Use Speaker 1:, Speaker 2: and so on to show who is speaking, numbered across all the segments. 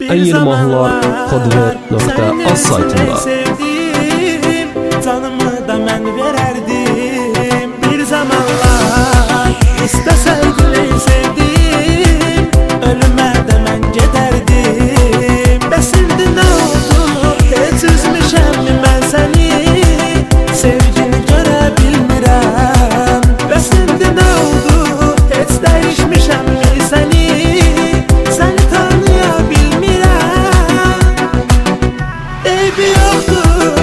Speaker 1: En yeni mahnılar Podver.az saytında.
Speaker 2: Sevdim, canımı da mən verərdim. Bir zamanlar istəsəydin sevdim, ölümə də mən gedərdim. Bəs indi nə oldu, heç üzmüşəmmi mən səni, sevgini görə bilmirəm. Bəs indi nə oldu, heç dəyişmişəmmi səni, səni tanıya bilmirəm. Eybi yoxdur,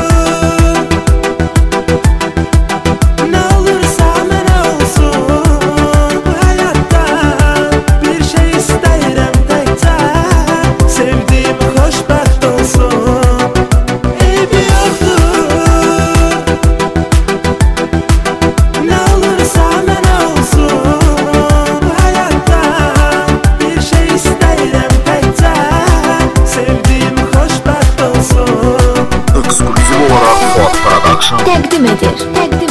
Speaker 2: nə olursa mənə olsun. Bu həyatda bir şey istəyirəm təkcə, sevdiyim xoşbəxt olsun. Eybi yoxdur, nə olursa mənə olsun. Bu həyatda bir şey istəyirəm təkcə, sevdiyim xoşbəxt olsun.
Speaker 3: Ekskluziv olarak Fuat Production
Speaker 4: Təqdim edir.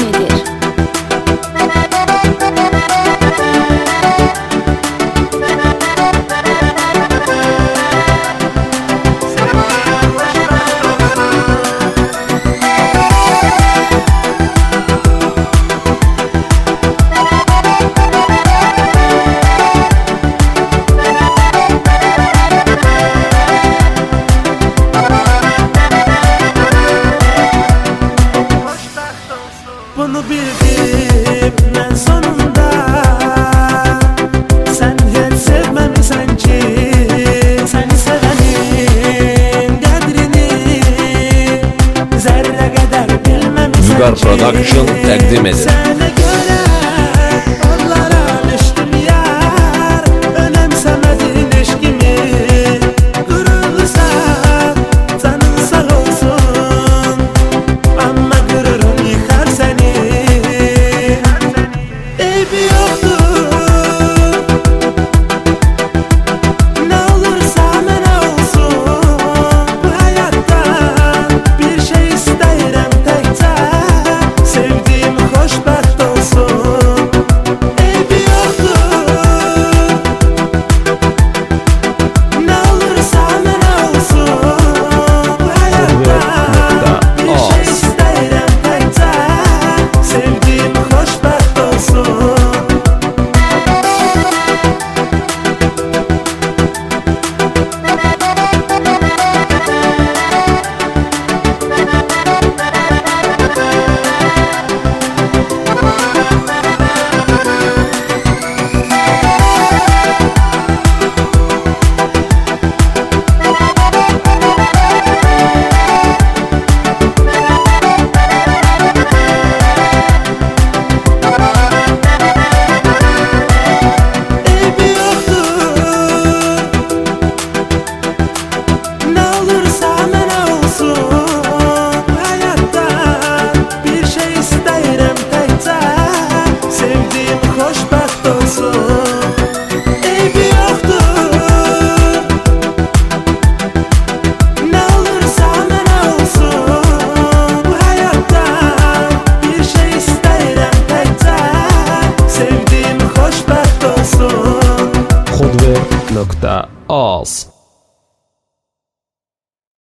Speaker 2: Bunu bildim mən sonunda, sən heç sevməmisən ki, səni sevənin qədrini zərrə qədər bilməmisən
Speaker 1: Vüqar
Speaker 2: ki,
Speaker 1: Production təqdim edir.